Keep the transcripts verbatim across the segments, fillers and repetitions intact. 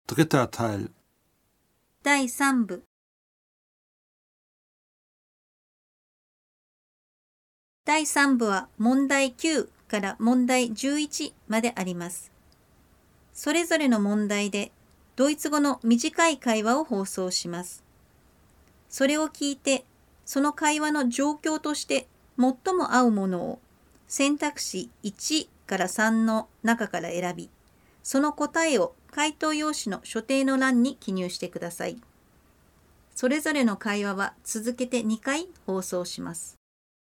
Dritter Teil. 第三部。第三部は問題きゅうから問題じゅういちまであります。それぞれの問題でドイツ語の短い会話を放送します。それを聞いて、その会話の状況として最も合うものを選択肢いちからさんの中から選び、その答えを回答用紙の所定の欄に記入してください。それぞれの会話は続けてにかい放送します。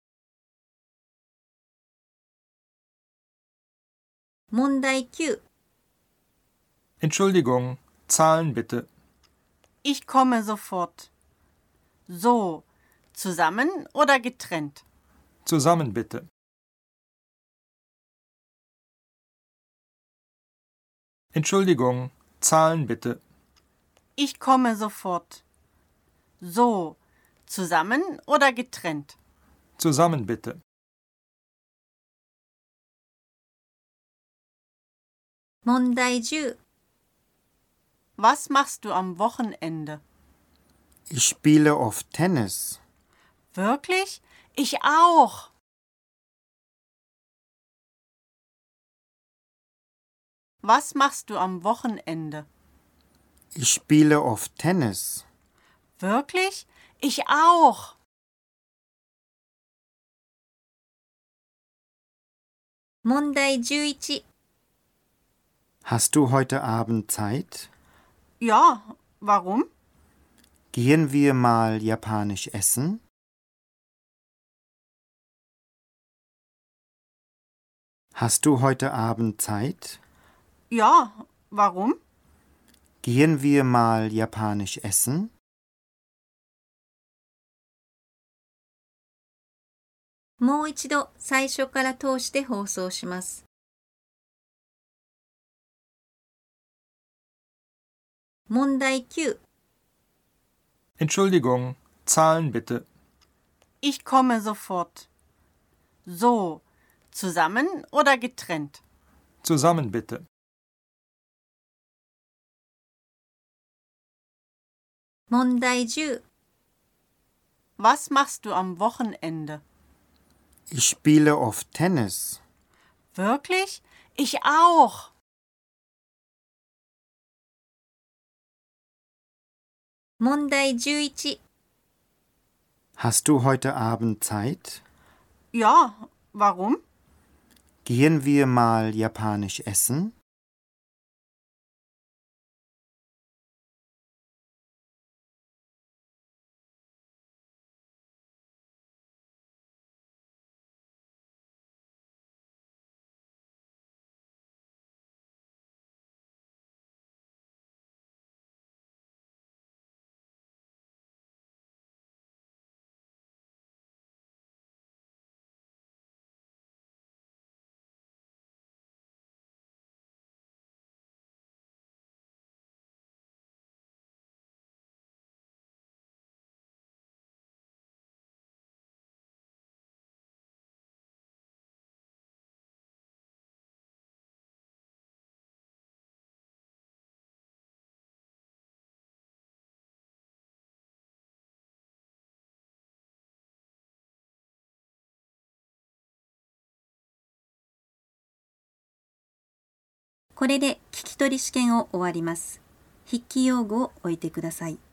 問題きゅう。 Entschuldigung, Zahlen bitte. Ich komme sofort. So, zusammen oder getrennt? Zusammen bitte. Entschuldigung, Zahlen bitte. Ich komme sofort. So, zusammen oder getrennt? Zusammen bitte. 問題じゅう。 Was machst du am Wochenende? Ich spiele oft Tennis. Wirklich? Ich auch. Was machst du am Wochenende? Ich spiele oft Tennis. Wirklich? Ich auch. 問題じゅういち。 Hast du heute Abend Zeit? Ja, warum? Gehen wir mal japanisch essen? Hast du heute Abend Zeit? Ja, warum? Gehen wir mal japanisch essen? 「もう一度最初から通して放送します。問題きゅう。 Entschuldigung, Zahlen bitte. Ich komme sofort. So, zusammen oder getrennt? Zusammen bitte. 問題じゅう。 Was machst du am Wochenende? Ich spiele oft Tennis. Wirklich? Ich auch. 問題じゅういち。 Hast du heute Abend Zeit? Ja, warum? Gehen wir mal japanisch essen? これで聞き取り試験を終わります。筆記用具を置いてください。